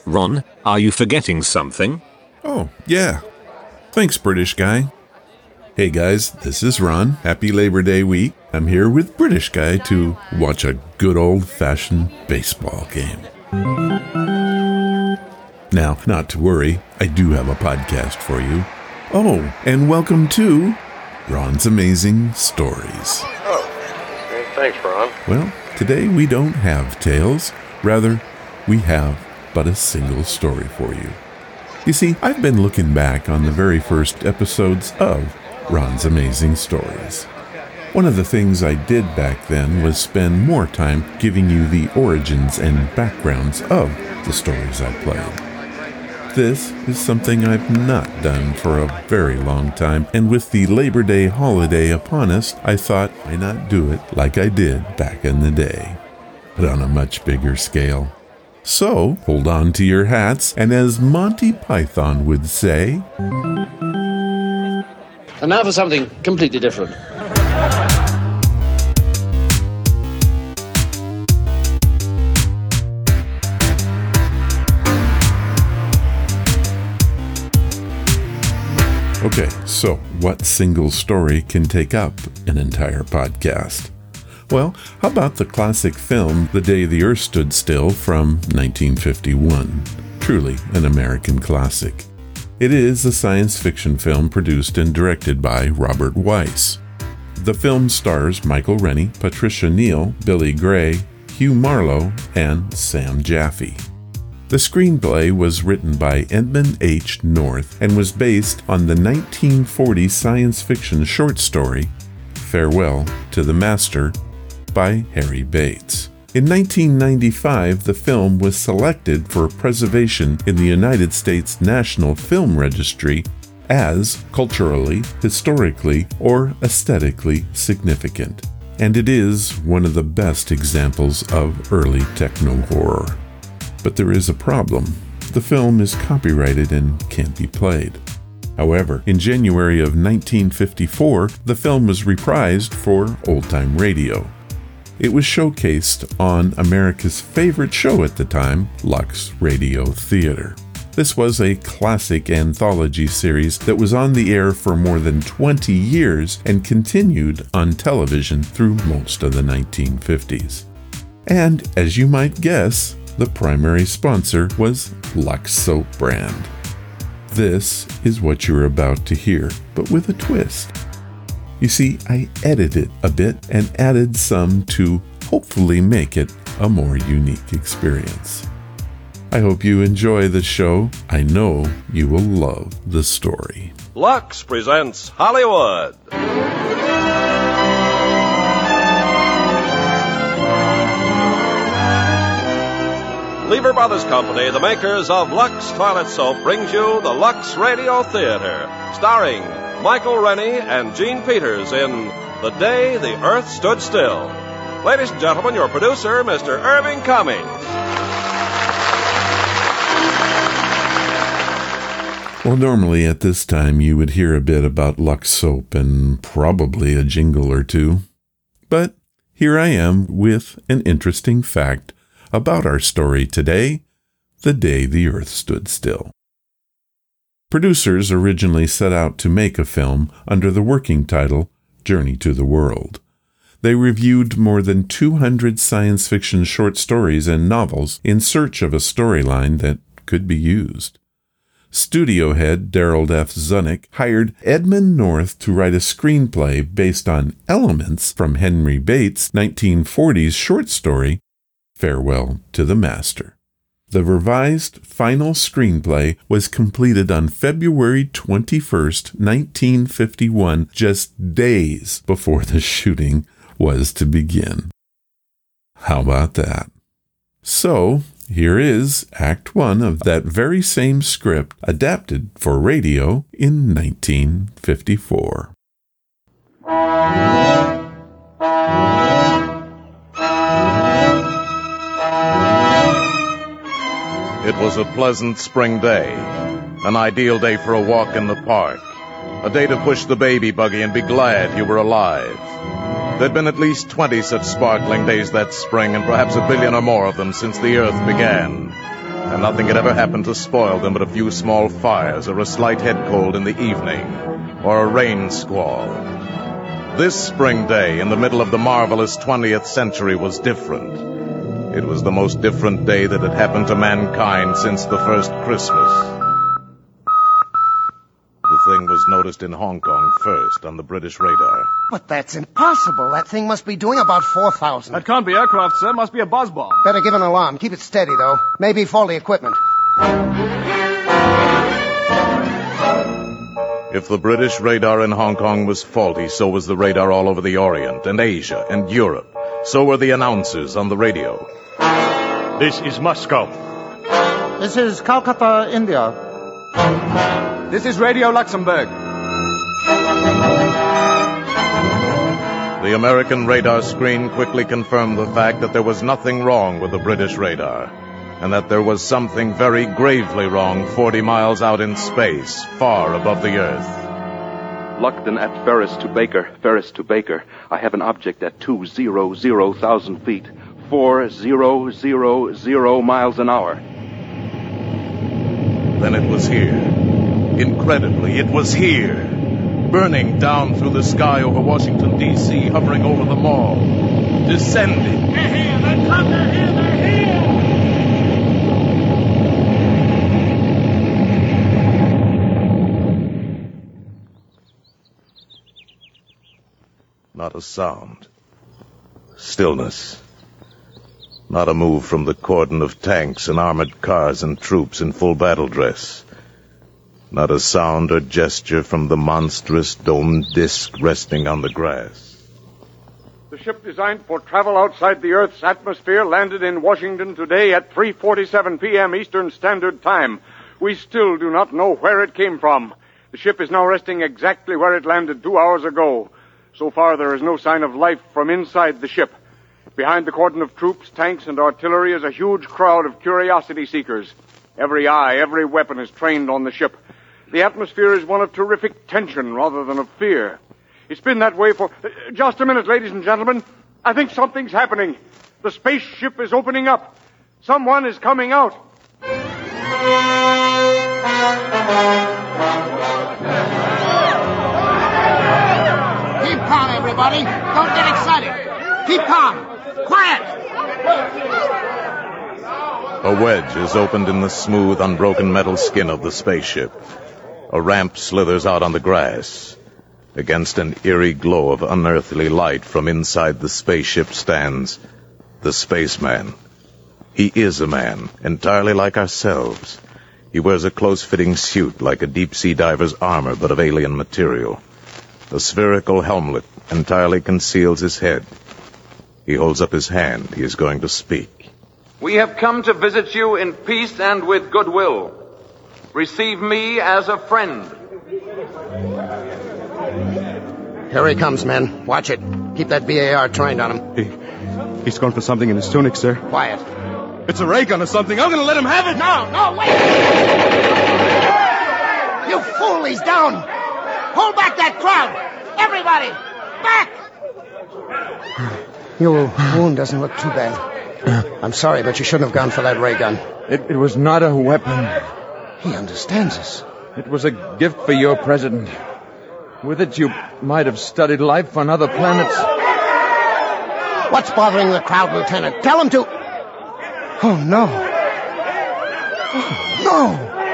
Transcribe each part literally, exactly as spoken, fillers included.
Ron, are you forgetting something? Oh, yeah. Thanks, British guy. Hey guys, this is Ron. Happy Labor Day week. I'm here with British guy to watch a good old-fashioned baseball game. Now, not to worry, I do have a podcast for you. Oh, and welcome to Ron's Amazing Stories. Oh, thanks, Ron. Well, today we don't have tales. Rather, we have but a single story for you. You see, I've been looking back on the very first episodes of Ron's Amazing Stories. One of the things I did back then was spend more time giving you the origins and backgrounds of the stories I played. This is something I've not done for a very long time, and with the Labor Day holiday upon us, I thought why not do it like I did back in the day, but on a much bigger scale. So, hold on to your hats, and as Monty Python would say... And now for something completely different. Okay, so what single story can take up an entire podcast? Well, how about the classic film The Day the Earth Stood Still from nineteen fifty-one? Truly an American classic. It is a science fiction film produced and directed by Robert Weiss. The film stars Michael Rennie, Patricia Neal, Billy Gray, Hugh Marlowe, and Sam Jaffe. The screenplay was written by Edmund H. North and was based on the nineteen forty science fiction short story Farewell to the Master by Harry Bates. In nineteen ninety-five, the film was selected for preservation in the United States National Film Registry as culturally, historically, or aesthetically significant. And it is one of the best examples of early techno-horror. But there is a problem. The film is copyrighted and can't be played. However, in January of nineteen fifty-four, the film was reprised for old-time radio. It was showcased on America's favorite show at the time, Lux Radio Theater. This was a classic anthology series that was on the air for more than twenty years and continued on television through most of the nineteen fifties. And, as you might guess, the primary sponsor was Lux Soap brand. This is what you're about to hear, but with a twist. You see, I edited it a bit and added some to hopefully make it a more unique experience. I hope you enjoy the show. I know you will love the story. Lux presents Hollywood. Lever Brothers Company, the makers of Lux Toilet Soap, brings you the Lux Radio Theater, starring Michael Rennie and Gene Peters in The Day the Earth Stood Still. Ladies and gentlemen, your producer, Mister Irving Cummings. Well, normally at this time you would hear a bit about Lux Soap and probably a jingle or two. But here I am with an interesting fact about our story today, The Day the Earth Stood Still. Producers originally set out to make a film under the working title Journey to the World. They reviewed more than two hundred science fiction short stories and novels in search of a storyline that could be used. Studio head Daryl F. Zanuck hired Edmund North to write a screenplay based on elements from Henry Bates' nineteen forties short story Farewell to the Master. The revised final screenplay was completed on February twenty-first, nineteen fifty-one, just days before the shooting was to begin. How about that? So, here is Act One of that very same script adapted for radio in nineteen fifty-four. It was a pleasant spring day, an ideal day for a walk in the park, a day to push the baby buggy and be glad you were alive. There'd been at least twenty such sparkling days that spring, and perhaps a billion or more of them since the earth began. and nothing had ever happened to spoil them but a few small fires or a slight head cold in the evening, or a rain squall. This spring day in the middle of the marvelous twentieth century was different. It was the most different day that had happened to mankind since the first Christmas. The thing was noticed in Hong Kong first on the British radar. But that's impossible. That thing must be doing about four thousand. That can't be aircraft, sir. Must be a buzz bomb. Better give an alarm. Keep it steady, though. Maybe faulty equipment. If the British radar in Hong Kong was faulty, so was the radar all over the Orient and Asia and Europe. So were the announcers on the radio. This is Moscow. This is Calcutta, India. This is Radio Luxembourg. The American radar screen quickly confirmed the fact that there was nothing wrong with the British radar, and that there was something very gravely wrong forty miles out in space, far above the Earth. Luckton at Ferris to Baker, Ferris to Baker. I have an object at two zero zero thousand feet, four zero zero zero miles an hour. Then it was here. Incredibly, it was here. Burning down through the sky over Washington, D C, hovering over the mall. Descending. They're here! They're come! They're here! They're here! Not a sound. Stillness. Not a move from the cordon of tanks and armored cars and troops in full battle dress. Not a sound or gesture from the monstrous domed disk resting on the grass. The ship designed for travel outside the Earth's atmosphere landed in Washington today at three forty-seven p.m. Eastern Standard Time. We still do not know where it came from. The ship is now resting exactly where it landed two hours ago. So far, there is no sign of life from inside the ship. Behind the cordon of troops, tanks, and artillery is a huge crowd of curiosity seekers. Every eye, every weapon is trained on the ship. The atmosphere is one of terrific tension rather than of fear. It's been that way for... Uh, just a minute, ladies and gentlemen. I think something's happening. The spaceship is opening up. Someone is coming out. Keep calm, everybody. Don't get excited. Keep calm. Quiet. A wedge is opened in the smooth, unbroken metal skin of the spaceship. A ramp slithers out on the grass. Against an eerie glow of unearthly light from inside the spaceship stands the spaceman. He is a man, entirely like ourselves. He wears a close-fitting suit like a deep-sea diver's armor, but of alien material. A spherical helmet entirely conceals his head. He holds up his hand. He is going to speak. We have come to visit you in peace and with goodwill. Receive me as a friend. Here he comes, men. Watch it. Keep that B A R trained on him. He, he's gone for something in his tunic, sir. Quiet. It's a ray gun or something. I'm going to let him have it. No, no, wait! You fool, he's down. Hold back that crowd. Everybody, back! Your wound doesn't look too bad. I'm sorry, but you shouldn't have gone for that ray gun. It, it was not a weapon. He understands us. It was a gift for your president. With it, you might have studied life on other planets. What's bothering the crowd, Lieutenant? Tell him to... Oh, no. Oh, no.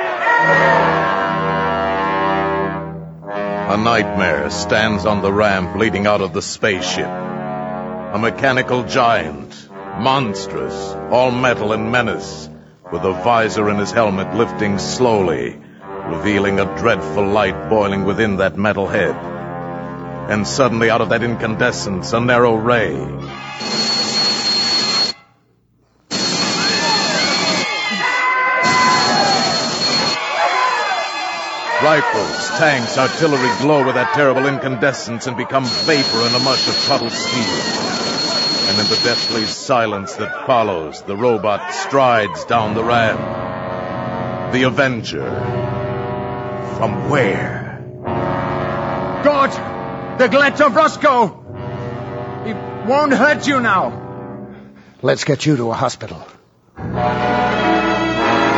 A nightmare stands on the ramp leading out of the spaceship. A mechanical giant, monstrous, all metal and menace, with a visor in his helmet lifting slowly, revealing a dreadful light boiling within that metal head. And suddenly, out of that incandescence, a narrow ray. Rifles, tanks, artillery glow with that terrible incandescence and become vapor in a mush of puddled steel. And in the deathly silence that follows, the robot strides down the ramp. The Avenger. From where? God! The glitch of Roscoe! He won't hurt you now. Let's get you to a hospital.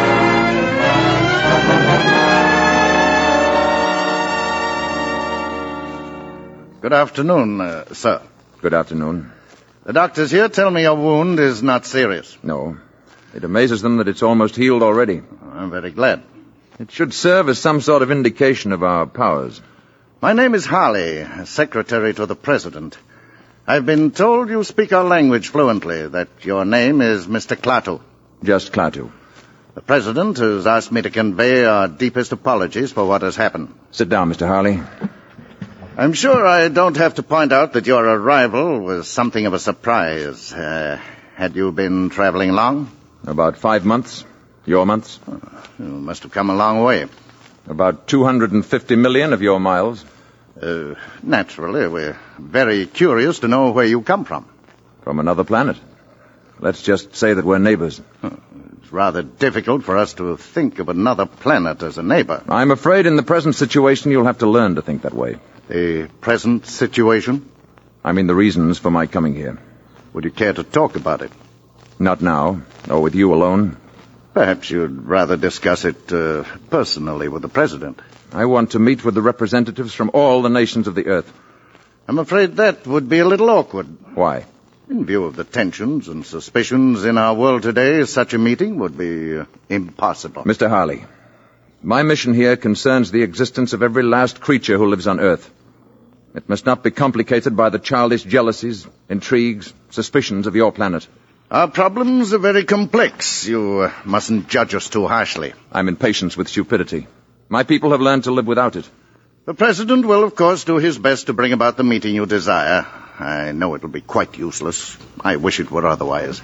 Good afternoon, uh, sir. Good afternoon. The doctors here tell me your wound is not serious. No. It amazes them that it's almost healed already. I'm very glad. It should serve as some sort of indication of our powers. My name is Harley, secretary to the president. I've been told you speak our language fluently, that your name is Mister Klaatu. Just Klaatu. The president has asked me to convey our deepest apologies for what has happened. Sit down, Mister Harley. I'm sure I don't have to point out that your arrival was something of a surprise. Uh, had you been traveling long? About five months. Your months? Oh, you must have come a long way. About two hundred fifty million of your miles. Uh, naturally, we're very curious to know where you come from. From another planet. Let's just say that we're neighbors. It's rather difficult for us to think of another planet as a neighbor. I'm afraid in the present situation you'll have to learn to think that way. The present situation? I mean the reasons for my coming here. Would you care to talk about it? Not now, or with you alone. Perhaps you'd rather discuss it uh, personally with the president. I want to meet with the representatives from all the nations of the earth. I'm afraid that would be a little awkward. Why? In view of the tensions and suspicions in our world today, such a meeting would be uh, impossible. Mister Harley, my mission here concerns the existence of every last creature who lives on Earth. It must not be complicated by the childish jealousies, intrigues, suspicions of your planet. Our problems are very complex. You uh, mustn't judge us too harshly. I'm impatient with stupidity. My people have learned to live without it. The president will, of course, do his best to bring about the meeting you desire. I know it will be quite useless. I wish it were otherwise.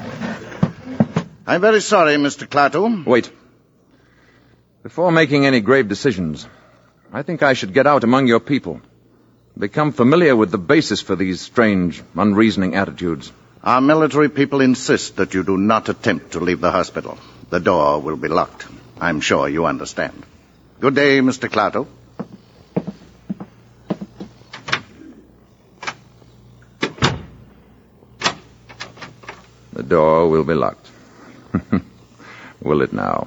I'm very sorry, Mister Klaatu. Wait. Before making any grave decisions, I think I should get out among your people. Become familiar with the basis for these strange, unreasoning attitudes. Our military people insist that you do not attempt to leave the hospital. The door will be locked. I'm sure you understand. Good day, Mister Klaatu. The door will be locked. Will it now?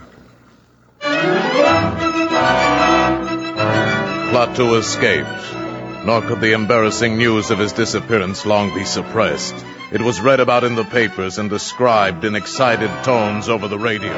Klaatu escaped, nor could the embarrassing news of his disappearance long be suppressed. It was read about in the papers and described in excited tones over the radio.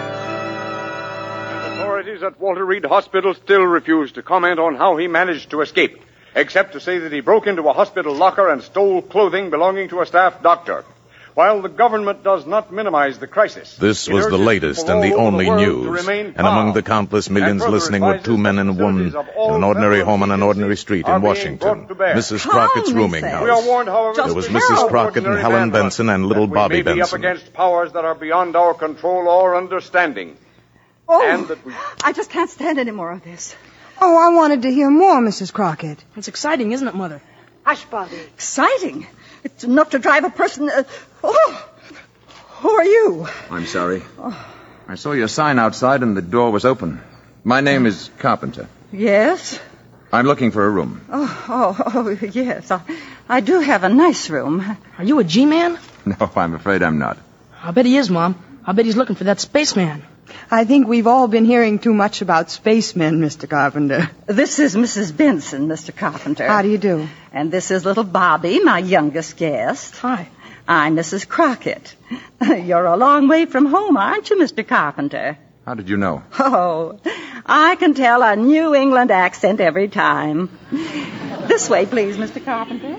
Authorities at Walter Reed Hospital still refuse to comment on how he managed to escape, except to say that he broke into a hospital locker and stole clothing belonging to a staff doctor. While the government does not minimize the crisis... This was the latest and the only news. And among the countless millions listening were two men and a woman in an ordinary home on an ordinary street in Washington. Missus Crockett's rooming house. We are warned, however, there was Missus Crockett and Helen Benson and little Bobby we may be Benson. Up against powers that are beyond our control or understanding. Oh, and that we... I just can't stand any more of this. Oh, I wanted to hear more, Missus Crockett. It's exciting, isn't it, Mother? Hush, Bobby. Exciting? It's enough to drive a person... Uh, oh! Who are you? I'm sorry. Oh. I saw your sign outside and the door was open. My name is Carpenter. Yes? I'm looking for a room. Oh, oh, oh yes. I, I do have a nice room. Are you a G-man? No, I'm afraid I'm not. I bet he is, Mom. I bet he's looking for that spaceman. I think we've all been hearing too much about spacemen, Mister Carpenter. This is Missus Benson, Mister Carpenter. How do you do? And this is little Bobby, my youngest guest. Hi. I'm Missus Crockett. You're a long way from home, aren't you, Mister Carpenter? How did you know? Oh, I can tell a New England accent every time. This way, please, Mister Carpenter.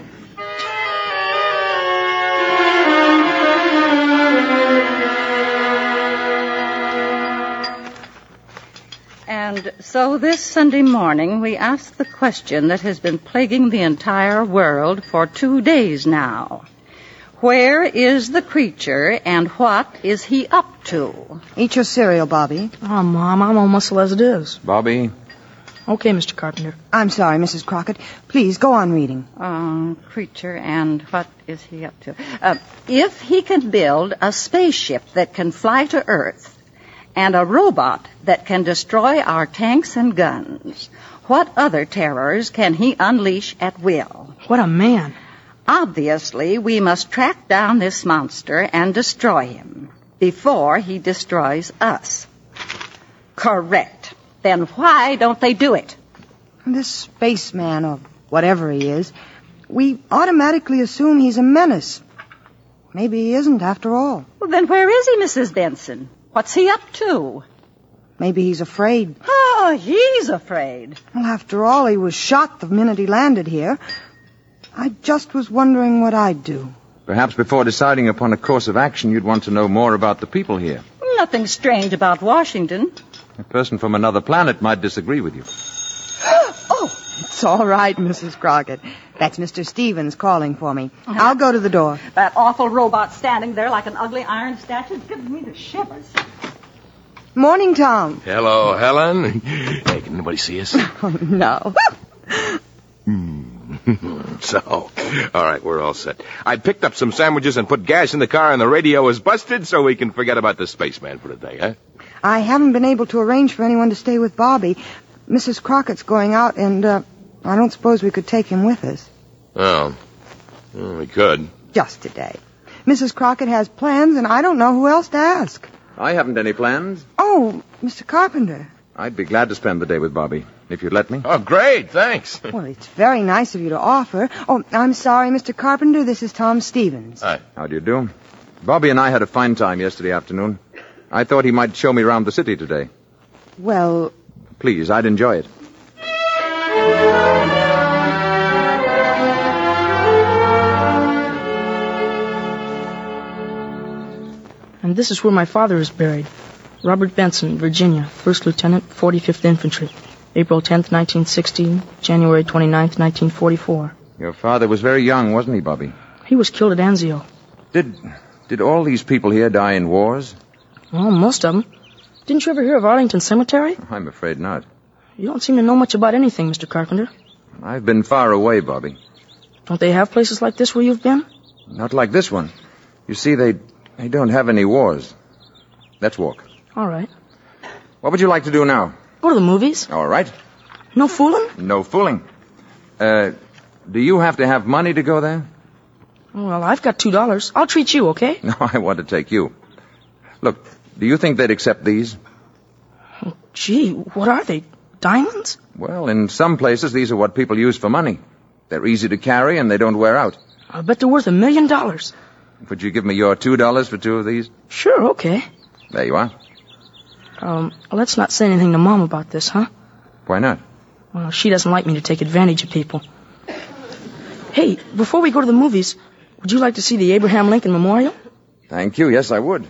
And so this Sunday morning we ask the question that has been plaguing the entire world for two days now. Where is the creature, and what is he up to? Eat your cereal, Bobby. Oh, Mom, I'm on muscle as it is. Bobby? Okay, Mister Carpenter. I'm sorry, Missus Crockett. Please, go on reading. Um, creature, and what is he up to? Uh, if he can build a spaceship that can fly to Earth, and a robot that can destroy our tanks and guns, what other terrors can he unleash at will? What a man. Obviously, we must track down this monster and destroy him before he destroys us. Correct. Then why don't they do it? This spaceman, or whatever he is, we automatically assume he's a menace. Maybe he isn't after all. Well, then where is he, Missus Benson? What's he up to? Maybe he's afraid. Oh, he's afraid. Well, after all, he was shot the minute he landed here. I just was wondering what I'd do. Perhaps before deciding upon a course of action, you'd want to know more about the people here. Nothing strange about Washington. A person from another planet might disagree with you. Oh, it's all right, Missus Crockett. That's Mister Stevens calling for me. Uh-huh. I'll go to the door. That awful robot standing there like an ugly iron statue gives me the shivers. Morning, Tom. Hello, Helen. Hey, can anybody see us? Oh, no. So, all right, we're all set. I picked up some sandwiches and put gas in the car, and the radio is busted, so we can forget about the spaceman for today, huh? I haven't been able to arrange for anyone to stay with Bobby. Missus Crockett's going out, and uh, I don't suppose we could take him with us. Oh, well, we could. Just today. Missus Crockett has plans, and I don't know who else to ask. I haven't any plans. Oh, Mister Carpenter. I'd be glad to spend the day with Bobby, if you'd let me. Oh, great, thanks. Well, it's very nice of you to offer. Oh, I'm sorry, Mister Carpenter, this is Tom Stevens. Hi. How do you do? Bobby and I had a fine time yesterday afternoon. I thought he might show me around the city today. Well... Please, I'd enjoy it. And this is where my father is buried. Robert Benson, Virginia, First Lieutenant, forty-fifth Infantry. April tenth, nineteen sixty, January twenty-ninth, nineteen forty-four. Your father was very young, wasn't he, Bobby? He was killed at Anzio. Did did all these people here die in wars? Well, most of them. Didn't you ever hear of Arlington Cemetery? I'm afraid not. You don't seem to know much about anything, Mister Carpenter. I've been far away, Bobby. Don't they have places like this where you've been? Not like this one. You see, they they don't have any wars. Let's walk. All right. What would you like to do now? Go to the movies. All right. No fooling? No fooling. Uh, do you have to have money to go there? Well, I've got two dollars. I'll treat you, okay? No, I want to take you. Look, do you think they'd accept these? Oh, gee, what are they? Diamonds? Well, in some places, these are what people use for money. They're easy to carry and they don't wear out. I bet they're worth a million dollars. Would you give me your two dollars for two of these? Sure, okay. There you are. Um, let's not say anything to Mom about this, huh? Why not? Well, she doesn't like me to take advantage of people. Hey, before we go to the movies, would you like to see the Abraham Lincoln Memorial? Thank you. Yes, I would.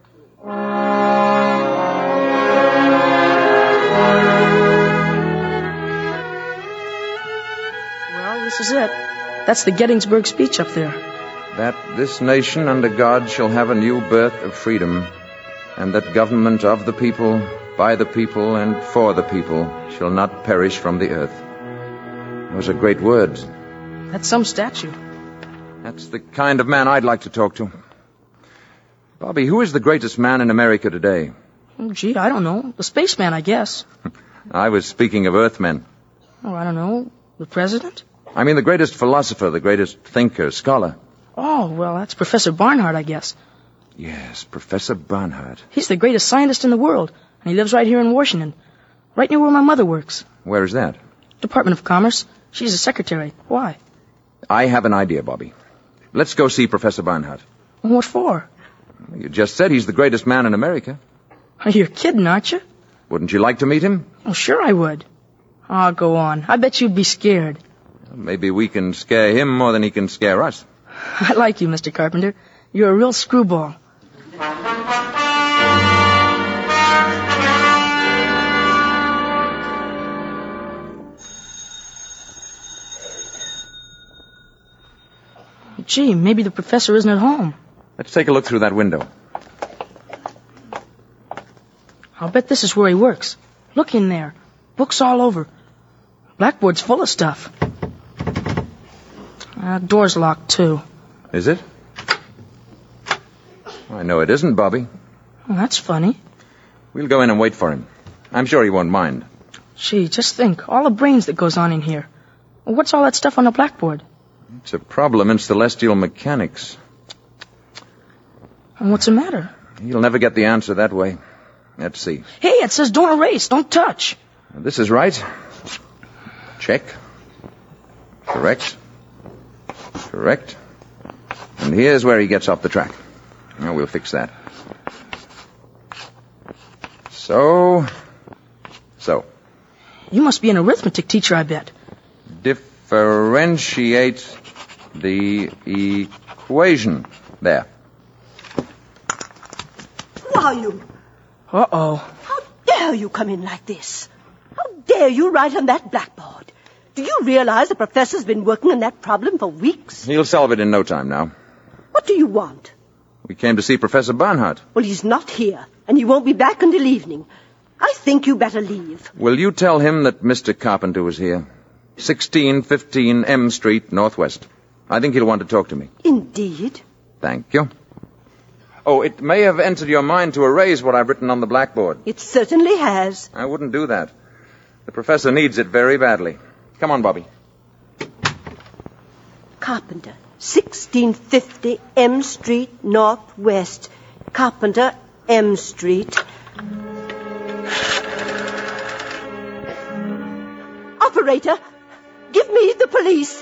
Well, this is it. That's the Gettysburg speech up there. That this nation under God shall have a new birth of freedom, and that government of the people, by the people, and for the people shall not perish from the earth. Those are great words. That's some statue. That's the kind of man I'd like to talk to. Bobby, who is the greatest man in America today? Oh, gee, I don't know. The spaceman, I guess. I was speaking of Earthmen. Oh, I don't know. The president? I mean the greatest philosopher, the greatest thinker, scholar. Oh, well, that's Professor Barnhart, I guess. Yes, Professor Barnhart. He's the greatest scientist in the world, and he lives right here in Washington, right near where my mother works. Where is that? Department of Commerce. She's a secretary. Why? I have an idea, Bobby. Let's go see Professor Barnhart. What for? You just said he's the greatest man in America. You're kidding, aren't you? Wouldn't you like to meet him? Oh, sure I would. Oh, go on. I bet you'd be scared. Maybe we can scare him more than he can scare us. I like you, Mister Carpenter. You're a real screwball. Gee, maybe the professor isn't at home. Let's take a look through that window. I'll bet this is where he works. Look in there. Books all over. Blackboard's full of stuff. Uh, door's locked, too. Is it? I know it isn't, Bobby. Well, that's funny. We'll go in and wait for him. I'm sure he won't mind. Gee, just think. All the brains that goes on in here. What's all that stuff on the blackboard? It's a problem in celestial mechanics. And what's the matter? You'll never get the answer that way. Let's see. Hey, it says don't erase, don't touch. This is right. Check. Correct. Correct. And here's where he gets off the track. Now we'll fix that. So... So. You must be an arithmetic teacher, I bet. Differentiate the equation. There. Who are you? Uh-oh. How dare you come in like this? How dare you write on that blackboard? Do you realize the professor's been working on that problem for weeks? He'll solve it in no time now. What do you want? We came to see Professor Barnhart. Well, he's not here, and he won't be back until evening. I think you better leave. Will you tell him that Mister Carpenter was here? sixteen fifteen M Street, Northwest. I think he'll want to talk to me. Indeed. Thank you. Oh, it may have entered your mind to erase what I've written on the blackboard. It certainly has. I wouldn't do that. The professor needs it very badly. Come on, Bobby. Carpenter, sixteen fifty M Street, Northwest. Carpenter, M Street. Operator, give me the police.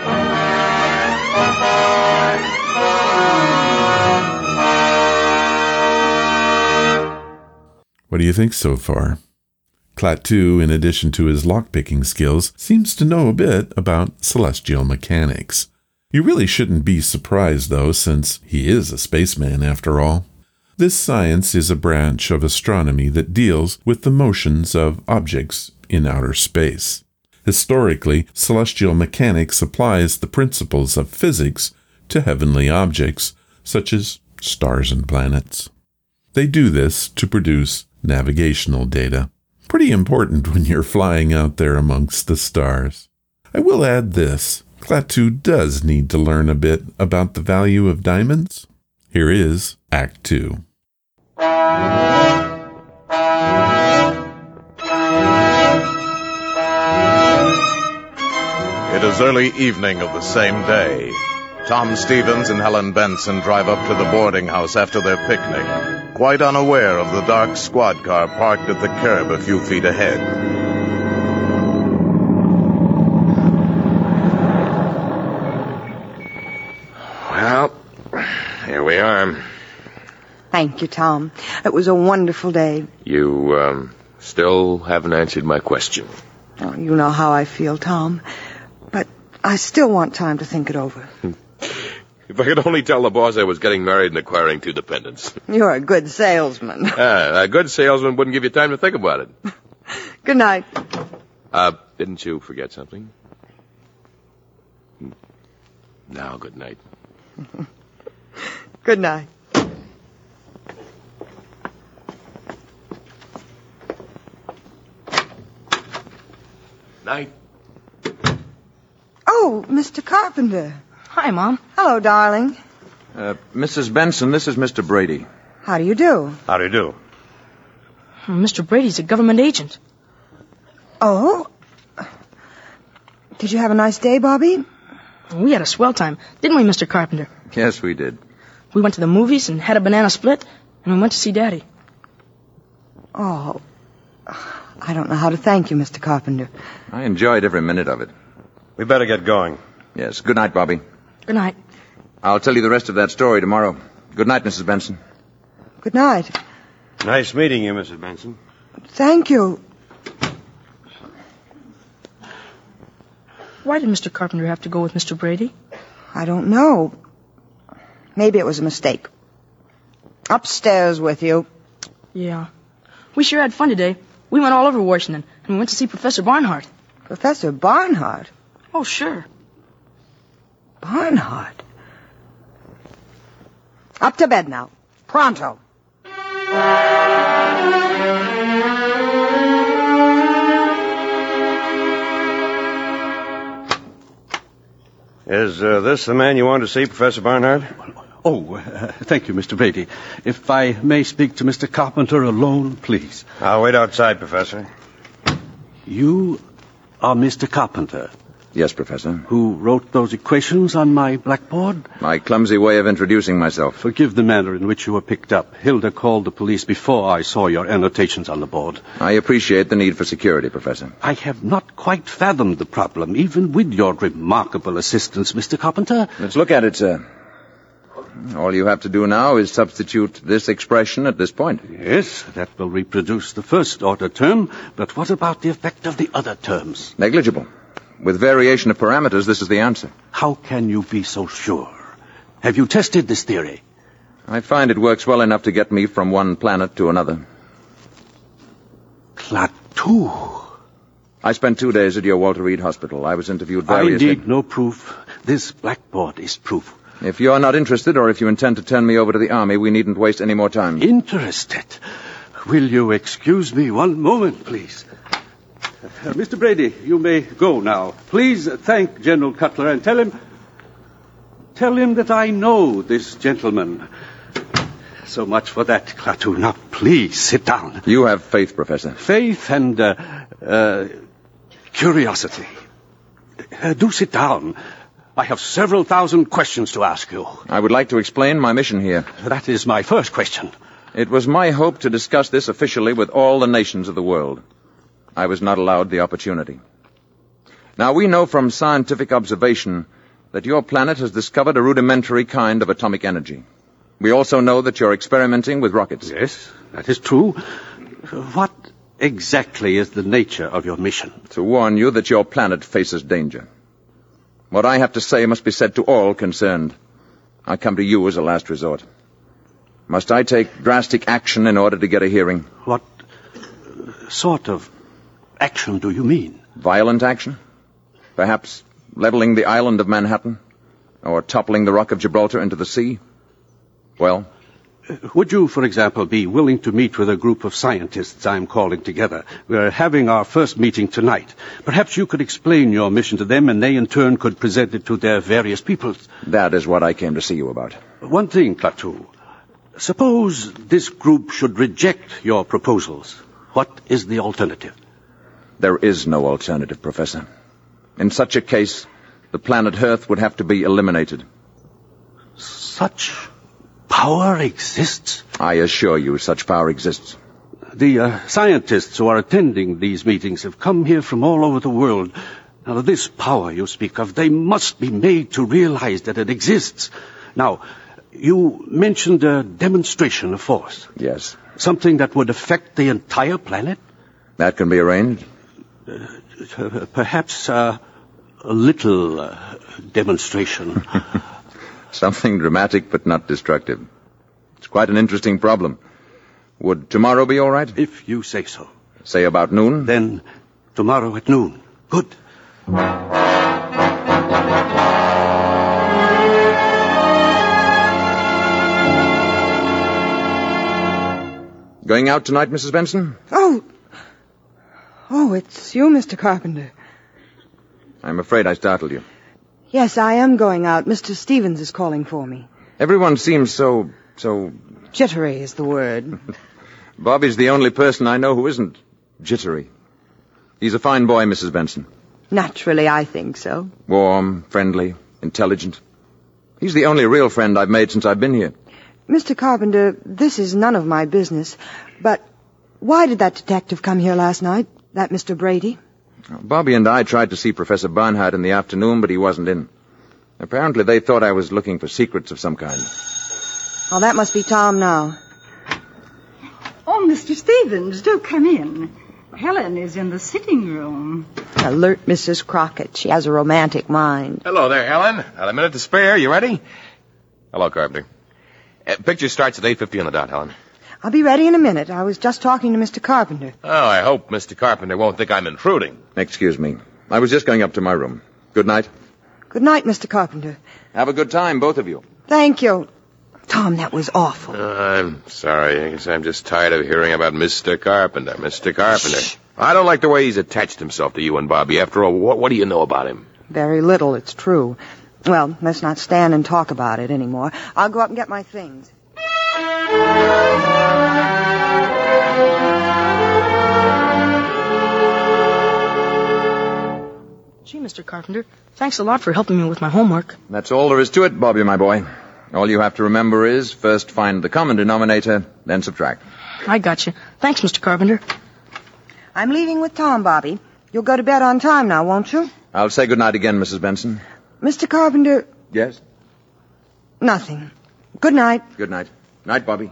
What do you think so far? Klaatu, in addition to his lockpicking skills, seems to know a bit about celestial mechanics. You really shouldn't be surprised, though, since he is a spaceman after all. This science is a branch of astronomy that deals with the motions of objects in outer space. Historically, celestial mechanics applies the principles of physics to heavenly objects, such as stars and planets. They do this to produce navigational data. Pretty important when you're flying out there amongst the stars. I will add this. Klaatu does need to learn a bit about the value of diamonds. Here is Act Two. It is early evening of the same day. Tom Stevens and Helen Benson drive up to the boarding house after their picnic, quite unaware of the dark squad car parked at the curb a few feet ahead. Well, here we are. Thank you, Tom. It was a wonderful day. You, um, still haven't answered my question. Oh, you know how I feel, Tom. But I still want time to think it over. If I could only tell the boss I was getting married and acquiring two dependents. You're a good salesman. Ah, a good salesman wouldn't give you time to think about it. Good night. Uh, didn't you forget something? Now, good night. Good night. Night. Oh, Mister Carpenter. Hi, Mom. Hello, darling. Uh, Missus Benson, this is Mister Brady. How do you do? How do you do? Mister Brady's a government agent. Oh? Did you have a nice day, Bobby? We had a swell time, didn't we, Mister Carpenter? Yes, we did. We went to the movies and had a banana split, and we went to see Daddy. Oh, I don't know how to thank you, Mister Carpenter. I enjoyed every minute of it. We better get going. Yes, good night, Bobby. Good night. I'll tell you the rest of that story tomorrow. Good night, Missus Benson. Good night. Nice meeting you, Missus Benson. Thank you. Why did Mister Carpenter have to go with Mister Brady? I don't know. Maybe it was a mistake. Upstairs with you. Yeah. We sure had fun today. We went all over Washington, and we went to see Professor Barnhart. Professor Barnhart? Oh, sure. Barnhart? Up to bed now. Pronto. Is uh, this the man you wanted to see, Professor Barnhart? Oh, uh, thank you, Mister Brady. If I may speak to Mister Carpenter alone, please. I'll wait outside, Professor. You are Mister Carpenter. Yes, Professor. Who wrote those equations on my blackboard? My clumsy way of introducing myself. Forgive the manner in which you were picked up. Hilda called the police before I saw your annotations on the board. I appreciate the need for security, Professor. I have not quite fathomed the problem, even with your remarkable assistance, Mister Carpenter. Let's look at it, sir. All you have to do now is substitute this expression at this point. Yes, that will reproduce the first-order term, but what about the effect of the other terms? Negligible. With variation of parameters, this is the answer. How can you be so sure? Have you tested this theory? I find it works well enough to get me from one planet to another. Klaatu. I spent two days at your Walter Reed Hospital. I was interviewed variously. I need no proof. This blackboard is proof. If you're not interested, or if you intend to turn me over to the Army, we needn't waste any more time. Interested? Will you excuse me one moment, please? Uh, Mister Brady, you may go now. Please thank General Cutler and tell him... Tell him that I know this gentleman. So much for that, Klaatu. Now, please, sit down. You have faith, Professor. Faith and, uh, uh, curiosity. Uh, do sit down. I have several thousand questions to ask you. I would like to explain my mission here. That is my first question. It was my hope to discuss this officially with all the nations of the world. I was not allowed the opportunity. Now, we know from scientific observation that your planet has discovered a rudimentary kind of atomic energy. We also know that you're experimenting with rockets. Yes, that is true. What exactly is the nature of your mission? To warn you that your planet faces danger. What I have to say must be said to all concerned. I come to you as a last resort. Must I take drastic action in order to get a hearing? What sort of action do you mean? Violent action? Perhaps leveling the island of Manhattan? Or toppling the Rock of Gibraltar into the sea? Well? Would you, for example, be willing to meet with a group of scientists I'm calling together? We're having our first meeting tonight. Perhaps you could explain your mission to them, and they in turn could present it to their various peoples. That is what I came to see you about. One thing, Klaatu. Suppose this group should reject your proposals. What is the alternative? There is no alternative, Professor. In such a case, the planet Earth would have to be eliminated. Such power exists? I assure you such power exists. The uh, scientists who are attending these meetings have come here from all over the world. Now, this power you speak of, they must be made to realize that it exists. Now, you mentioned a demonstration of force. Yes. Something that would affect the entire planet? That can be arranged. Uh, perhaps uh, a little uh, demonstration. Something dramatic but not destructive. It's quite an interesting problem. Would tomorrow be all right? If you say so. Say about noon? Then tomorrow at noon. Good. Going out tonight, Missus Benson? Oh. Oh, it's you, Mister Carpenter. I'm afraid I startled you. Yes, I am going out. Mister Stevens is calling for me. Everyone seems so, so... Jittery is the word. Bobby's the only person I know who isn't jittery. He's a fine boy, Missus Benson. Naturally, I think so. Warm, friendly, intelligent. He's the only real friend I've made since I've been here. Mister Carpenter, this is none of my business, but why did that detective come here last night, that Mister Brady? Bobby and I tried to see Professor Barnhart in the afternoon, but he wasn't in. Apparently they thought I was looking for secrets of some kind. Oh, that must be Tom now. Oh, Mister Stevens, do come in. Helen is in the sitting room. Alert Missus Crockett. She has a romantic mind. Hello there, Helen. Got a minute to spare. You ready? Hello, Carpenter. Uh, picture starts at eight fifty on the dot, Helen. I'll be ready in a minute. I was just talking to Mister Carpenter. Oh, I hope Mister Carpenter won't think I'm intruding. Excuse me. I was just going up to my room. Good night. Good night, Mister Carpenter. Have a good time, both of you. Thank you. Tom, that was awful. Uh, I'm sorry. I guess I'm just tired of hearing about Mister Carpenter. Mister Carpenter. Shh. I don't like the way he's attached himself to you and Bobby. After all, what, what do you know about him? Very little, it's true. Well, let's not stand and talk about it anymore. I'll go up and get my things. Gee, Mister Carpenter. Thanks a lot for helping me with my homework. That's all there is to it, Bobby, my boy. All you have to remember is first find the common denominator, then subtract. I got you. Thanks, Mister Carpenter. I'm leaving with Tom, Bobby. You'll go to bed on time now, won't you? I'll say good night again, Missus Benson. Mister Carpenter... Yes? Nothing. Good night. Good night. Night, Bobby.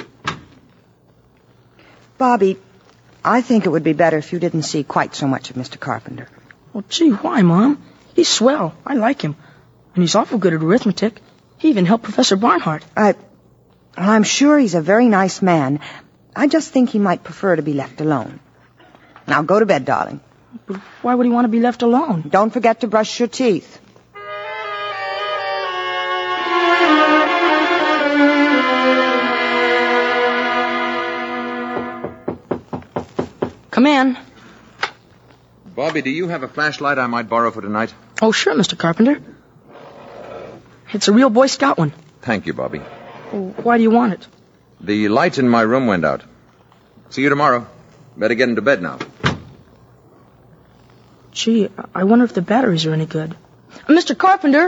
Bobby, I think it would be better if you didn't see quite so much of Mister Carpenter. Well, gee, why, Mom? He's swell. I like him. And he's awful good at arithmetic. He even helped Professor Barnhart. I... Well, I'm sure he's a very nice man. I just think he might prefer to be left alone. Now go to bed, darling. But why would he want to be left alone? Don't forget to brush your teeth. Come in. Bobby, do you have a flashlight I might borrow for tonight? Oh, sure, Mister Carpenter. It's a real Boy Scout one. Thank you, Bobby. Well, why do you want it? The light in my room went out. See you tomorrow. Better get into bed now. Gee, I wonder if the batteries are any good. Uh, Mister Carpenter!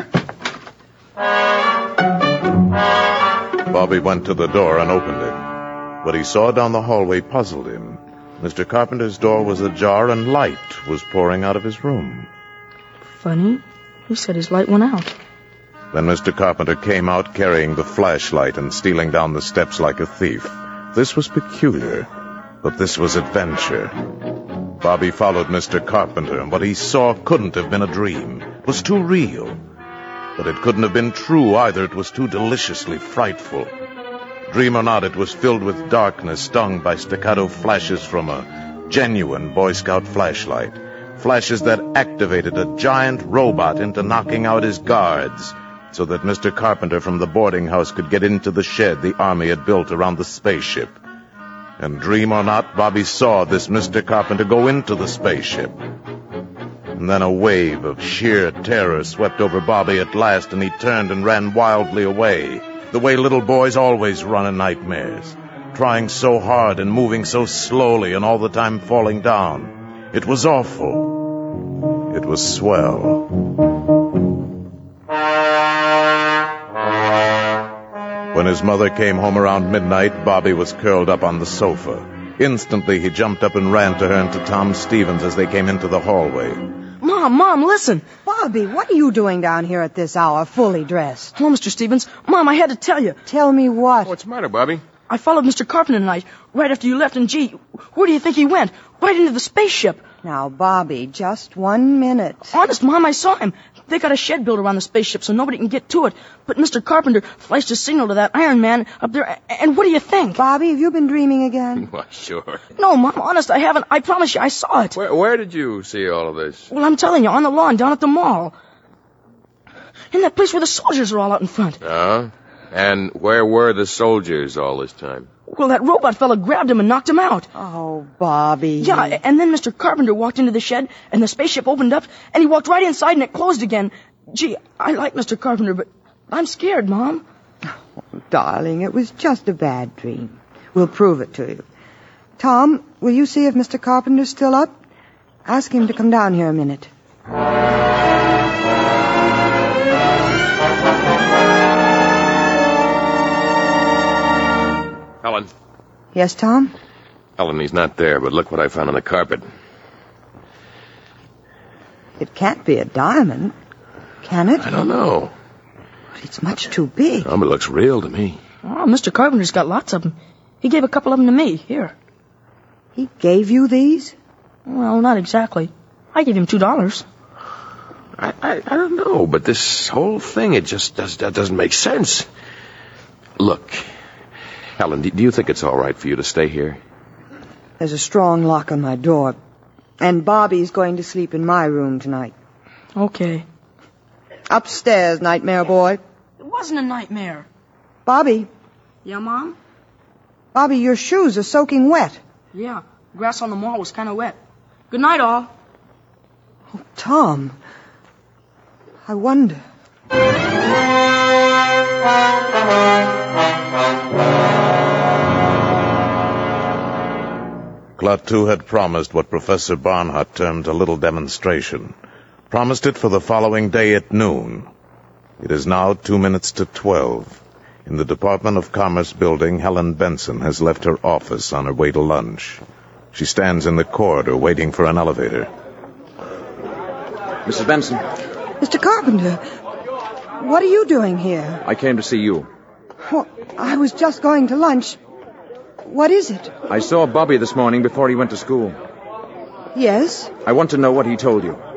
Bobby went to the door and opened it. What he saw down the hallway puzzled him. Mister Carpenter's door was ajar and light was pouring out of his room. Funny. He said his light went out. Then Mister Carpenter came out carrying the flashlight and stealing down the steps like a thief. This was peculiar, but this was adventure. Bobby followed Mister Carpenter, and what he saw couldn't have been a dream. It was too real. But it couldn't have been true either. It was too deliciously frightful. Dream or not, it was filled with darkness, stung by staccato flashes from a genuine Boy Scout flashlight. Flashes that activated a giant robot into knocking out his guards, so that Mister Carpenter from the boarding house could get into the shed the Army had built around the spaceship. And dream or not, Bobby saw this Mister Carpenter go into the spaceship. And then a wave of sheer terror swept over Bobby at last, and he turned and ran wildly away, the way little boys always run in nightmares, trying so hard and moving so slowly and all the time falling down. It was awful. It was swell. When his mother came home around midnight, Bobby was curled up on the sofa. Instantly, he jumped up and ran to her and to Tom Stevens as they came into the hallway. Mom, Mom, listen. Bobby, what are you doing down here at this hour, fully dressed? Hello, Mister Stevens. Mom, I had to tell you. Tell me what? What's the matter, Bobby? I followed Mister Carpenter tonight, right after you left, and gee, where do you think he went? Right into the spaceship. Now, Bobby, just one minute. Honest, Mom, I saw him. They got a shed built around the spaceship so nobody can get to it. But Mister Carpenter flashed a signal to that Iron Man up there, and what do you think? Bobby, have you been dreaming again? Why, sure. No, Mom, honest, I haven't. I promise you, I saw it. Where, where did you see all of this? Well, I'm telling you, on the lawn down at the mall. In that place where the soldiers are all out in front. Uh, and where were the soldiers all this time? Well, that robot fella grabbed him and knocked him out. Oh, Bobby. Yeah, and then Mister Carpenter walked into the shed, and the spaceship opened up, and he walked right inside, and it closed again. Gee, I like Mister Carpenter, but I'm scared, Mom. Oh, darling, it was just a bad dream. We'll prove it to you. Tom, will you see if Mister Carpenter's still up? Ask him to come down here a minute. Helen. Yes, Tom? Helen, he's not there, but look what I found on the carpet. It can't be a diamond, can it? I don't know. But it's much too big. Oh, but it looks real to me. Oh, Mister Carpenter's got lots of them. He gave a couple of them to me. Here. He gave you these? Well, not exactly. I gave him two dollars. I, I I don't know, but this whole thing, it just does, that doesn't make sense. Look, Helen, do you think it's all right for you to stay here? There's a strong lock on my door. And Bobby's going to sleep in my room tonight. Okay. Upstairs, nightmare boy. It wasn't a nightmare. Bobby. Yeah, Mom? Bobby, your shoes are soaking wet. Yeah, grass on the mall was kind of wet. Good night, all. Oh, Tom. I wonder. Klaatu had promised what Professor Barnhart termed a little demonstration. promised it for the following day at noon. It is now two minutes to twelve. In the Department of Commerce building, Helen Benson has left her office on her way to lunch. She stands in the corridor waiting for an elevator. Missus Benson. Mister Carpenter, what are you doing here? I came to see you. Well, I was just going to lunch. What is it? I saw Bobby this morning before he went to school. Yes? I want to know what he told you.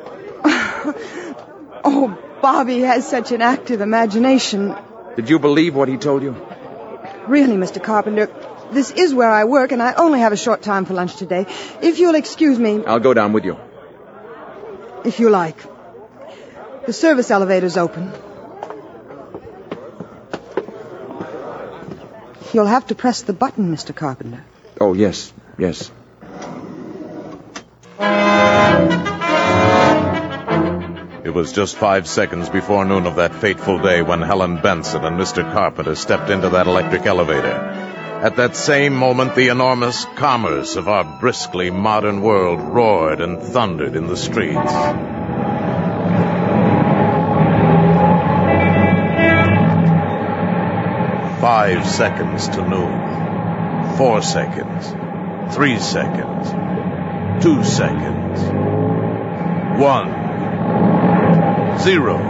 Oh, Bobby has such an active imagination. Did you believe what he told you? Really, Mister Carpenter, this is where I work, and I only have a short time for lunch today. If you'll excuse me... I'll go down with you. If you like. The service elevator's open. You'll have to press the button, Mister Carpenter. Oh, yes, yes. It was just five seconds before noon of that fateful day when Helen Benson and Mister Carpenter stepped into that electric elevator. At that same moment, the enormous commerce of our briskly modern world roared and thundered in the streets. Five seconds to noon. Four seconds. Three seconds. Two seconds. One. Zero.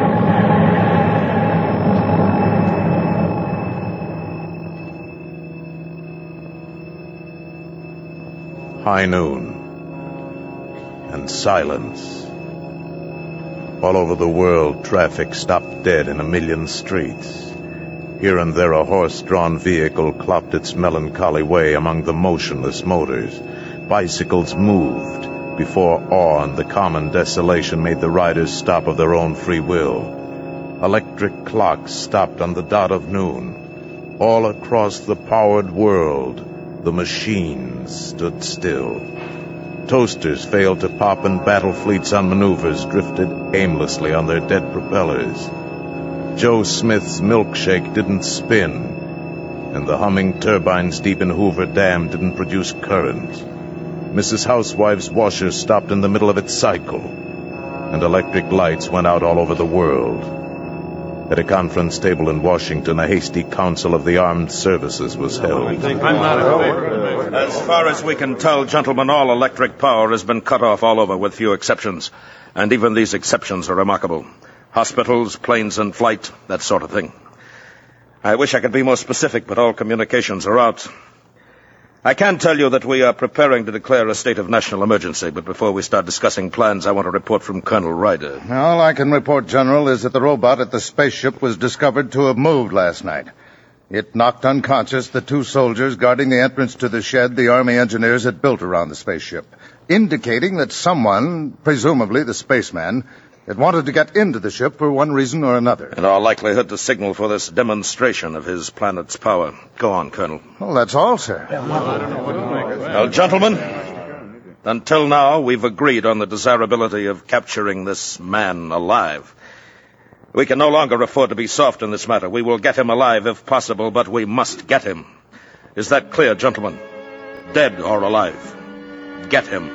High noon. And silence. All over the world, traffic stopped dead in a million streets. Here and there a horse-drawn vehicle clopped its melancholy way among the motionless motors. Bicycles moved before awe and the common desolation made the riders stop of their own free will. Electric clocks stopped on the dot of noon. All across the powered world, the machines stood still. Toasters failed to pop and battle fleets on maneuvers drifted aimlessly on their dead propellers. Joe Smith's milkshake didn't spin, and the humming turbines deep in Hoover Dam didn't produce current. Missus Housewife's washer stopped in the middle of its cycle, and electric lights went out all over the world. At a conference table in Washington, a hasty council of the armed services was held. As far as we can tell, gentlemen, all electric power has been cut off all over with few exceptions, and even these exceptions are remarkable. Hospitals, planes in flight, that sort of thing. I wish I could be more specific, but all communications are out. I can tell you that we are preparing to declare a state of national emergency, but before we start discussing plans, I want a report from Colonel Ryder. All I can report, General, is that the robot at the spaceship was discovered to have moved last night. It knocked unconscious the two soldiers guarding the entrance to the shed the Army engineers had built around the spaceship, indicating that someone, presumably the spaceman, had wanted to get into the ship for one reason or another. In all likelihood to signal for this demonstration of his planet's power. Go on, Colonel. Well, that's all, sir. Well, gentlemen, until now we've agreed on the desirability of capturing this man alive. We can no longer afford to be soft in this matter. We will get him alive if possible, but we must get him. Is that clear, gentlemen? Dead or alive. Get him.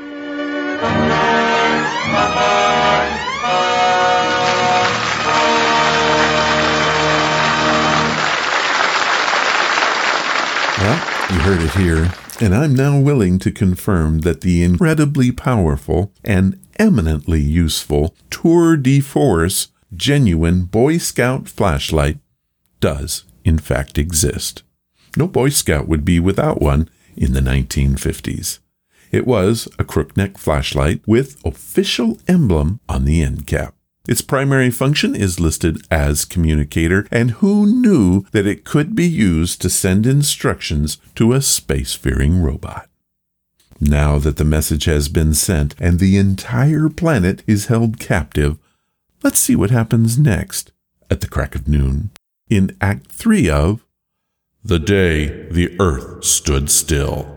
Well, you heard it here, and I'm now willing to confirm that the incredibly powerful and eminently useful tour de force genuine Boy Scout flashlight does, in fact, exist. No Boy Scout would be without one in the nineteen fifties. It was a crookneck flashlight with official emblem on the end cap. Its primary function is listed as communicator, and who knew that it could be used to send instructions to a spacefaring robot? Now that the message has been sent and the entire planet is held captive, let's see what happens next at the crack of noon in Act Three of The Day the Earth Stood Still.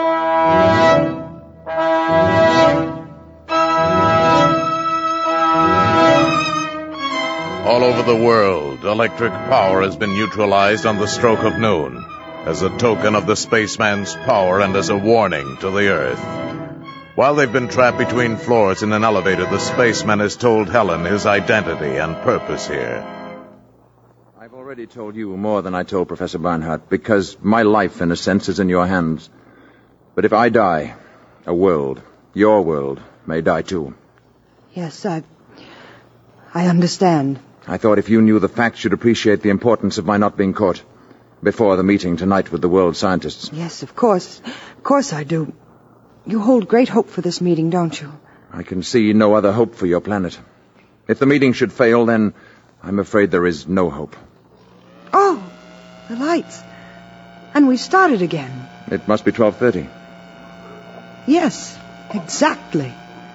All over the world, electric power has been neutralized on the stroke of noon, as a token of the spaceman's power and as a warning to the Earth. While they've been trapped between floors in an elevator, the spaceman has told Helen his identity and purpose here. I've already told you more than I told Professor Barnhart, because my life, in a sense, is in your hands. But if I die, a world, your world, may die too. Yes, I... I understand. I thought if you knew the facts, you'd appreciate the importance of my not being caught before the meeting tonight with the world scientists. Yes, of course. Of course I do. You hold great hope for this meeting, don't you? I can see no other hope for your planet. If the meeting should fail, then I'm afraid there is no hope. Oh, the lights. And we started again. It must be twelve thirty. Yes, exactly.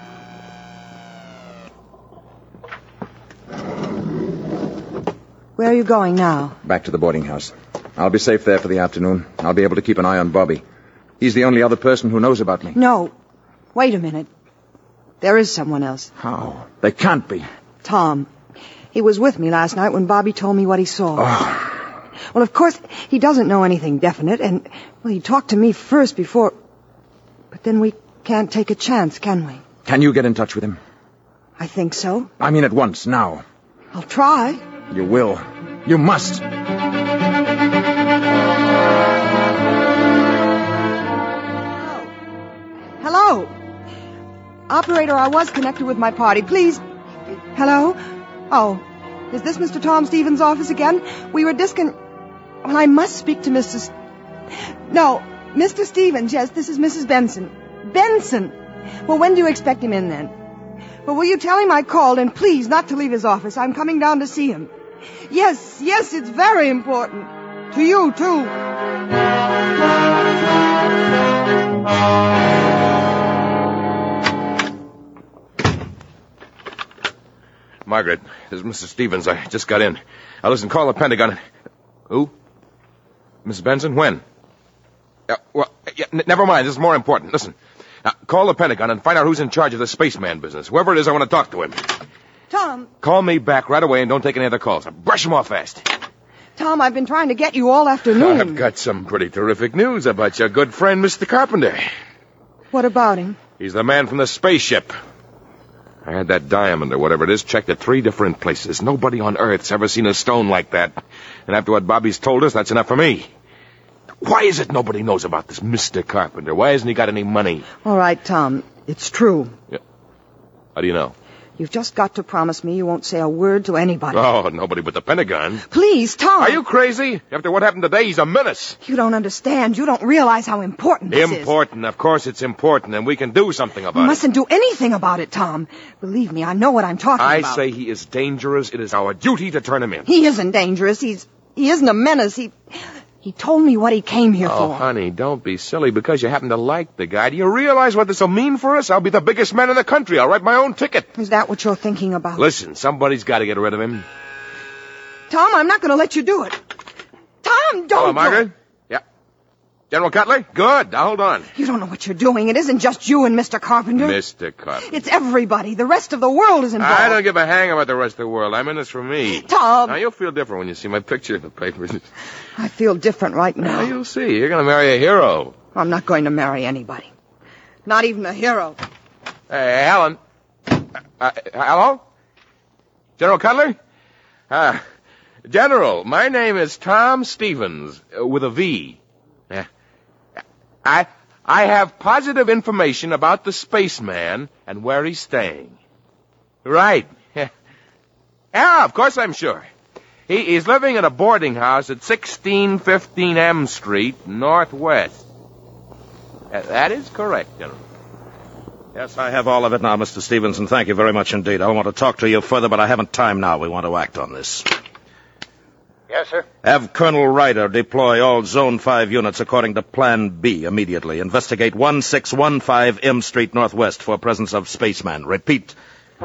Where are you going now? Back to the boarding house. I'll be safe there for the afternoon. I'll be able to keep an eye on Bobby. He's the only other person who knows about me. No. Wait a minute. There is someone else. How? They can't be. Tom. He was with me last night when Bobby told me what he saw. Oh. Well, of course, he doesn't know anything definite, and, well, he talked to me first before... But then we can't take a chance, can we? Can you get in touch with him? I think so. I mean at once, now. I'll try. You will. You must. Hello. Operator, I was connected with my party. Please. Hello? Oh, is this Mister Tom Stevens' office again? We were discon... Well, I must speak to Mister S... No, Mister Stevens. Yes, this is Missus Benson. Benson! Well, when do you expect him in, then? Well, will you tell him I called, and please not to leave his office. I'm coming down to see him. Yes, yes, it's very important. To you, too. Margaret, this is Mister Stevens. I just got in. Now, listen, call the Pentagon. Who? Missus Benson? When? Uh, well, yeah, n- never mind. This is more important. Listen, now, call the Pentagon and find out who's in charge of the spaceman business. Whoever it is, I want to talk to him. Tom. Call me back right away and don't take any other calls. Now, brush them off fast. Tom, I've been trying to get you all afternoon. I've got some pretty terrific news about your good friend, Mister Carpenter. What about him? He's the man from the spaceship. I had that diamond or whatever it is checked at three different places. Nobody on Earth's ever seen a stone like that. And after what Bobby's told us, that's enough for me. Why is it nobody knows about this Mister Carpenter? Why hasn't he got any money? All right, Tom. It's true. Yeah. How do you know? You've just got to promise me you won't say a word to anybody. Oh, nobody but the Pentagon. Please, Tom. Are you crazy? After what happened today, he's a menace. You don't understand. You don't realize how important this important. is. Important. Of course it's important, and we can do something about you it. mustn't do anything about it, Tom. Believe me, I know what I'm talking I about. I say he is dangerous. It is our duty to turn him in. He isn't dangerous. He's... He isn't a menace. He... He told me what he came here oh, for. Oh, honey, don't be silly because you happen to like the guy. Do you realize what this will mean for us? I'll be the biggest man in the country. I'll write my own ticket. Is that what you're thinking about? Listen, somebody's got to get rid of him. Tom, I'm not going to let you do it. Tom, don't Hello, do Margaret? it. Yeah. General Cutler? Good. Now, hold on. You don't know what you're doing. It isn't just you and Mister Carpenter. Mister Carpenter. It's everybody. The rest of the world is involved. I don't give a hang about the rest of the world. I'm in this for me. Tom. Now, you'll feel different when you see my picture in the papers. I feel different right now. Now, you'll see. You're going to marry a hero. I'm not going to marry anybody. Not even a hero. Hey, Helen. Uh, uh, hello? General Cutler? Uh, General, my name is Tom Stevens, uh, with a V. Uh, I, I have positive information about the spaceman and where he's staying. Right. Yeah, of course I'm sure. He is living in a boarding house at sixteen fifteen M Street, Northwest. Uh, that is correct, General. Yes, I have all of it now, Mister Stevens, and thank you very much indeed. I want to talk to you further, but I haven't time now. We want to act on this. Yes, sir? Have Colonel Ryder deploy all Zone five units according to Plan B immediately. Investigate one six one five M Street, Northwest for presence of spaceman. Repeat.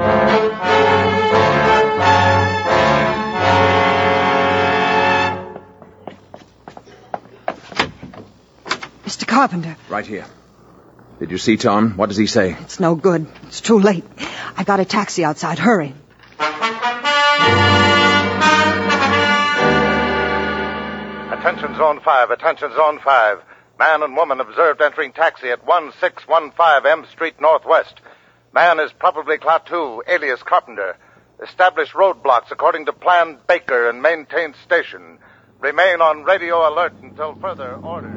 Mister Carpenter. Right here. Did you see Tom? What does he say? It's no good. It's too late. I got a taxi outside. Hurry. Attention Zone five. Attention Zone five. Man and woman observed entering taxi at one six one five M Street Northwest. Man is probably Klaatu, alias Carpenter. Establish roadblocks according to plan Baker and maintain station. Remain on radio alert until further orders.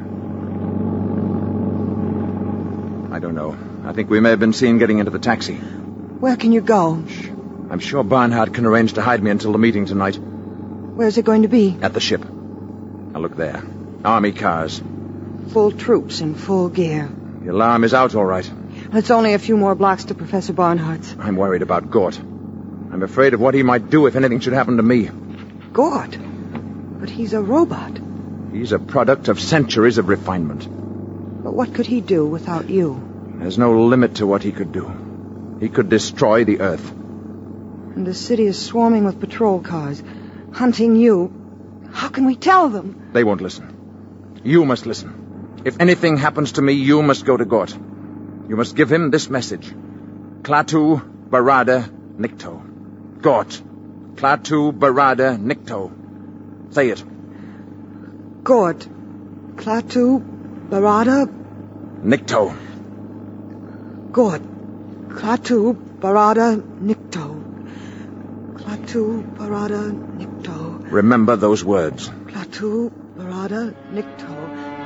I don't know. I think we may have been seen getting into the taxi. Where can you go? I'm sure Barnhart can arrange to hide me until the meeting tonight. Where's it going to be? At the ship. Now look there. Army cars. Full troops in full gear. The alarm is out all right. It's only a few more blocks to Professor Barnhart's. I'm worried about Gort. I'm afraid of what he might do if anything should happen to me. Gort? But he's a robot. He's a product of centuries of refinement. But what could he do without you? There's no limit to what he could do. He could destroy the Earth. And the city is swarming with patrol cars, hunting you. How can we tell them? They won't listen. You must listen. If anything happens to me, you must go to Gort. You must give him this message. Klaatu Barada Nikto. Gort. Klaatu Barada Nikto. Say it. Gort. Klaatu Barada Nikto. Gort. Klaatu Barada Nikto. Klaatu Barada Nikto. Remember those words. Klaatu Barada Nikto.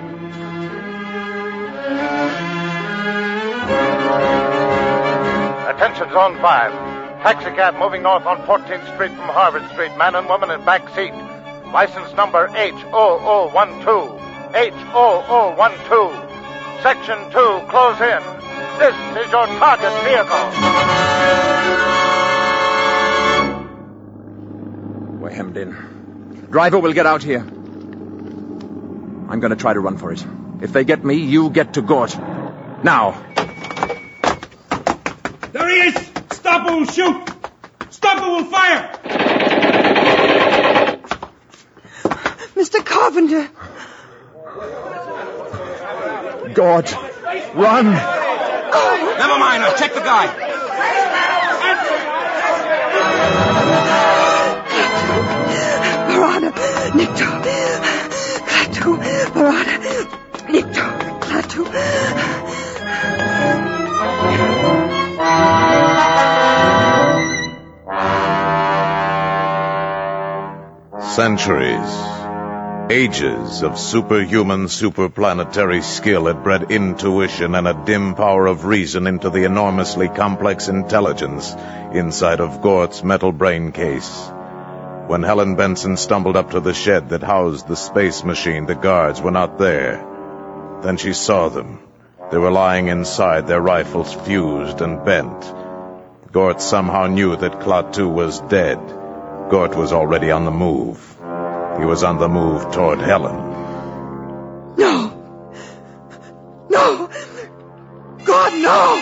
Attention, Zone five. Taxicab moving north on fourteenth Street from Harvard Street. Man and woman in back seat. License number H zero zero one two. H zero zero one two. Section two, close in. This is your target vehicle. We're hemmed in. Driver will get out here. I'm going to try to run for it. If they get me, you get to Gort. Now. There he is! Stop or we'll shoot! Stop or we'll fire! Mister Carpenter! Gort, run! Oh. Never mind, I'll check the guy. Barada, Nikto. Klaatu, Barada, Nikto, Klaatu. Centuries, ages of superhuman, superplanetary skill had bred intuition and a dim power of reason into the enormously complex intelligence inside of Gort's metal brain case. When Helen Benson stumbled up to the shed that housed the space machine, the guards were not there. Then she saw them. They were lying inside, their rifles fused and bent. Gort somehow knew that Klaatu was dead. Gort was already on the move. He was on the move toward Helen. No! No! God, no!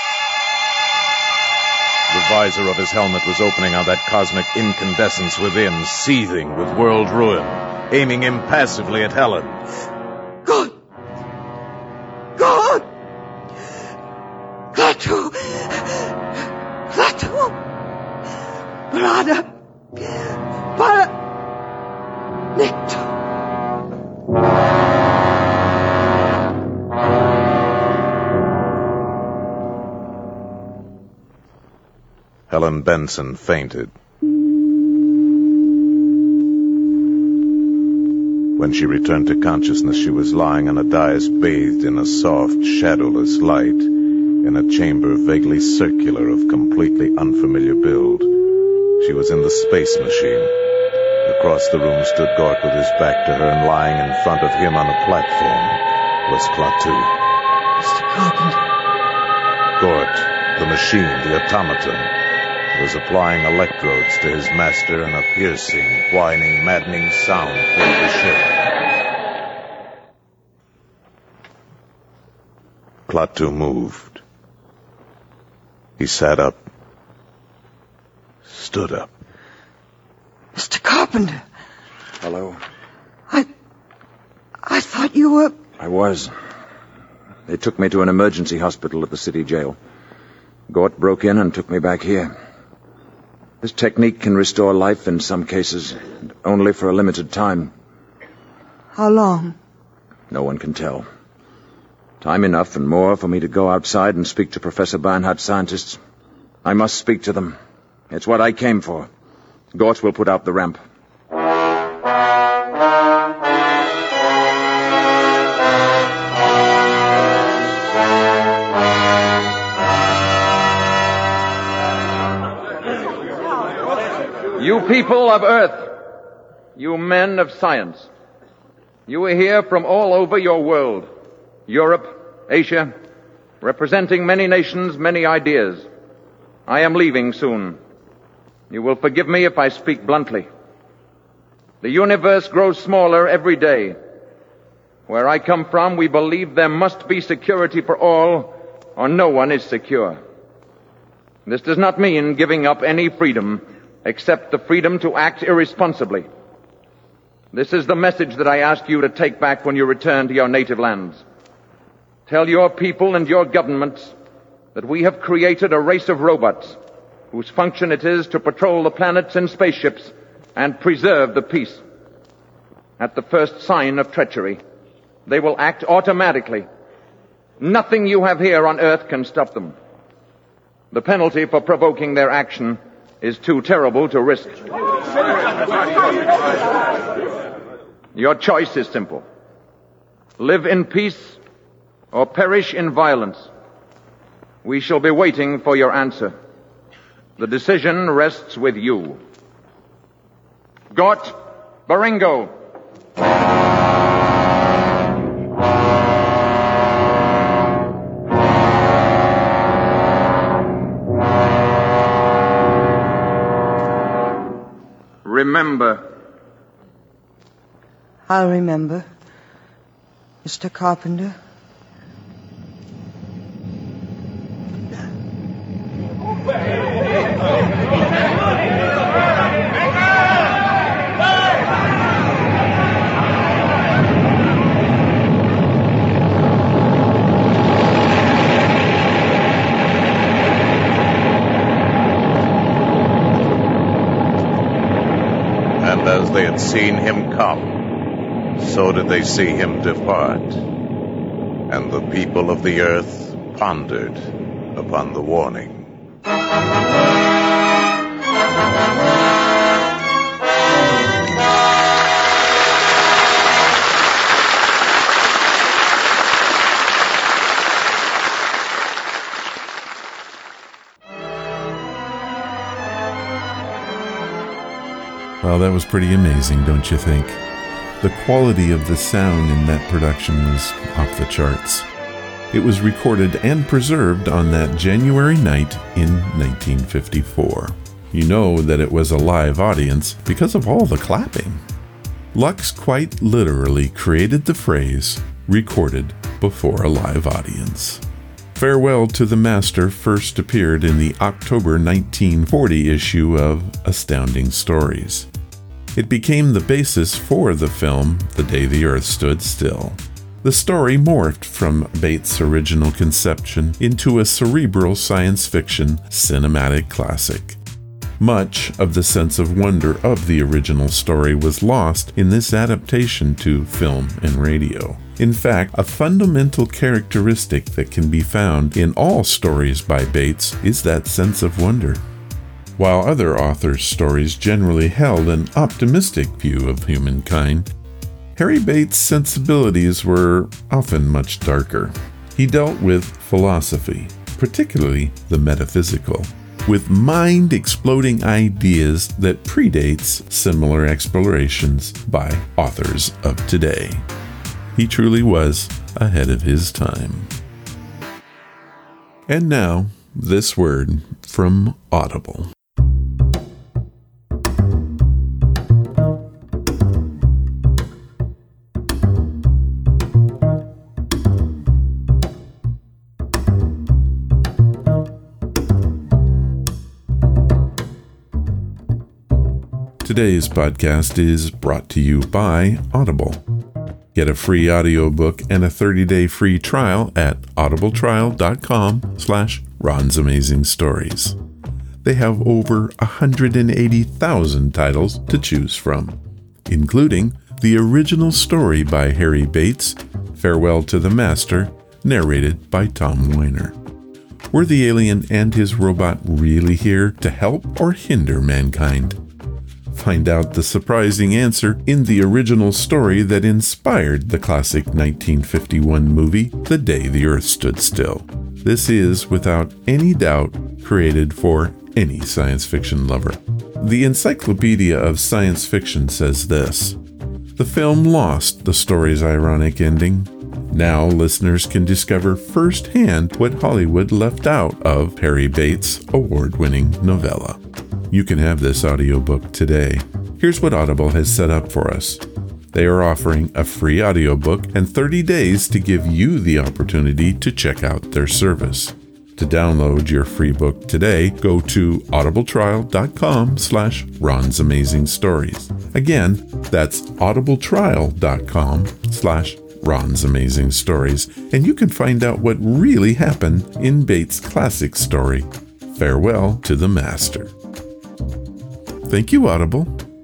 The visor of his helmet was opening on that cosmic incandescence within, seething with world ruin, aiming impassively at Helen. God! God! Klaatu! Klaatu! Barada! Barada! Nikto! Helen Benson fainted. When she returned to consciousness, she was lying on a dais bathed in a soft, shadowless light, in a chamber vaguely circular of completely unfamiliar build. She was in the space machine. Across the room stood Gort with his back to her, and lying in front of him on a platform was Klaatu. Mister Carpenter. Gort, the machine, the automaton, was applying electrodes to his master, and a piercing, whining, maddening sound filled the ship. Klaatu moved. He sat up. Stood up. Mister Carpenter. Hello. I... I thought you were... I was. They took me to an emergency hospital at the city jail. Gort broke in and took me back here. This technique can restore life in some cases, and only for a limited time. How long? No one can tell. Time enough and more for me to go outside and speak to Professor Barnhart's scientists. I must speak to them. It's what I came for. Gort will put out the ramp. You people of Earth, you men of science, you are here from all over your world, Europe, Asia, representing many nations, many ideas. I am leaving soon. You will forgive me if I speak bluntly. The universe grows smaller every day. Where I come from, we believe there must be security for all, or no one is secure. This does not mean giving up any freedom, except the freedom to act irresponsibly. This is the message that I ask you to take back when you return to your native lands. Tell your people and your governments that we have created a race of robots whose function it is to patrol the planets in spaceships and preserve the peace. At the first sign of treachery, they will act automatically. Nothing you have here on Earth can stop them. The penalty for provoking their action is too terrible to risk. Your choice is simple. Live in peace or perish in violence. We shall be waiting for your answer. The decision rests with you. Gort Baringo. Remember. I'll remember, Mister Carpenter. And as they had seen him come, so did they see him depart. And the people of the earth pondered upon the warning. Well, that was pretty amazing, don't you think? The quality of the sound in that production was off the charts. It was recorded and preserved on that January night in nineteen fifty-four. You know that it was a live audience because of all the clapping. Lux quite literally created the phrase, recorded before a live audience. Farewell to the Master first appeared in the October nineteen forty issue of Astounding Stories. It became the basis for the film The Day the Earth Stood Still. The story morphed from Bates' original conception into a cerebral science fiction cinematic classic. Much of the sense of wonder of the original story was lost in this adaptation to film and radio. In fact, a fundamental characteristic that can be found in all stories by Bates is that sense of wonder. While other authors' stories generally held an optimistic view of humankind, Harry Bates' sensibilities were often much darker. He dealt with philosophy, particularly the metaphysical, with mind-exploding ideas that predates similar explorations by authors of today. He truly was ahead of his time. And now, this word from Audible. Today's podcast is brought to you by Audible. Get a free audiobook and a thirty-day free trial at audibletrial.com slash Ron's Amazing Stories. They have over one hundred eighty thousand titles to choose from, including the original story by Harry Bates, Farewell to the Master, narrated by Tom Weiner. Were the alien and his robot really here to help or hinder mankind? Find out the surprising answer in the original story that inspired the classic nineteen fifty-one movie, The Day the Earth Stood Still. This is, without any doubt, created for any science fiction lover. The Encyclopedia of Science Fiction says this: the film lost the story's ironic ending. Now listeners can discover firsthand what Hollywood left out of Harry Bates' award-winning novella. You can have this audiobook today. Here's what Audible has set up for us. They are offering a free audiobook and thirty days to give you the opportunity to check out their service. To download your free book today, go to audibletrial.com slash Ron's Amazing Stories. Again, that's audibletrial.com slash Ron's Amazing Stories, and you can find out what really happened in Bates' classic story, Farewell to the Master. Thank you, Audible.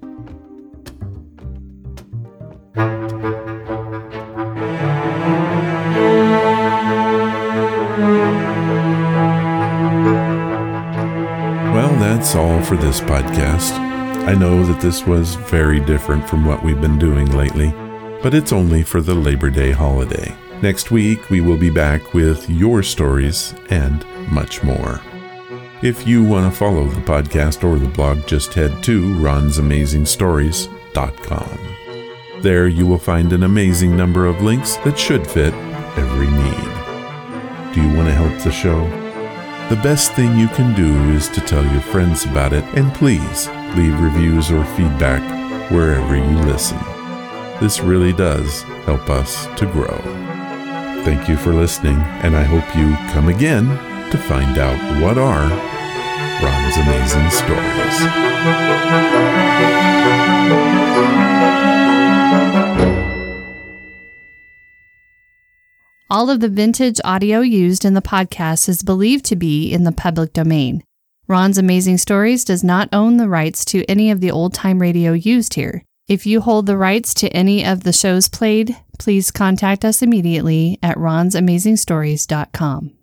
Well, that's all for this podcast. I know that this was very different from what we've been doing lately, but it's only for the Labor Day holiday. Next week, we will be back with your stories and much more. If you want to follow the podcast or the blog, just head to rons amazing stories dot com. There you will find an amazing number of links that should fit every need. Do you want to help the show? The best thing you can do is to tell your friends about it, and please leave reviews or feedback wherever you listen. This really does help us to grow. Thank you for listening, and I hope you come again to find out what are Ron's Amazing Stories. All of the vintage audio used in the podcast is believed to be in the public domain. Ron's Amazing Stories does not own the rights to any of the old-time radio used here. If you hold the rights to any of the shows played, please contact us immediately at rons amazing stories dot com.